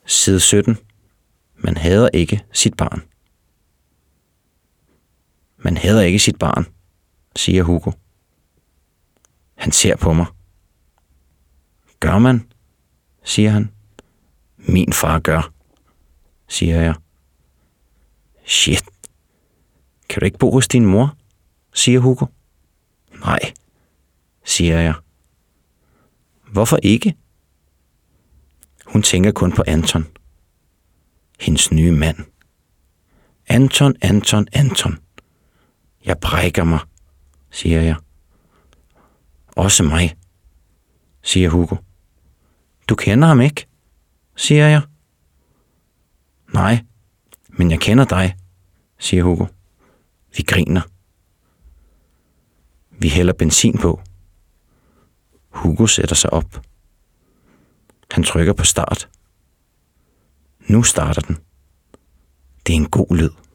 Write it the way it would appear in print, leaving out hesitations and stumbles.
Side 17. Man hader ikke sit barn. Man hader ikke sit barn, siger Hugo. Han ser på mig. Gør man? Siger han. Min far gør, siger jeg. Shit. Kan du ikke bo hos din mor? Siger Hugo. Nej, siger jeg. Hvorfor ikke? Hun tænker kun på Anton. Hendes nye mand. Anton, Anton, Anton. Jeg brækker mig, siger jeg. Også mig, siger Hugo. Du kender ham ikke, siger jeg. Nej, men jeg kender dig, siger Hugo. Vi griner. Vi hælder benzin på. Hugo sætter sig op. Han trykker på start. Nu starter den. Det er en god lyd.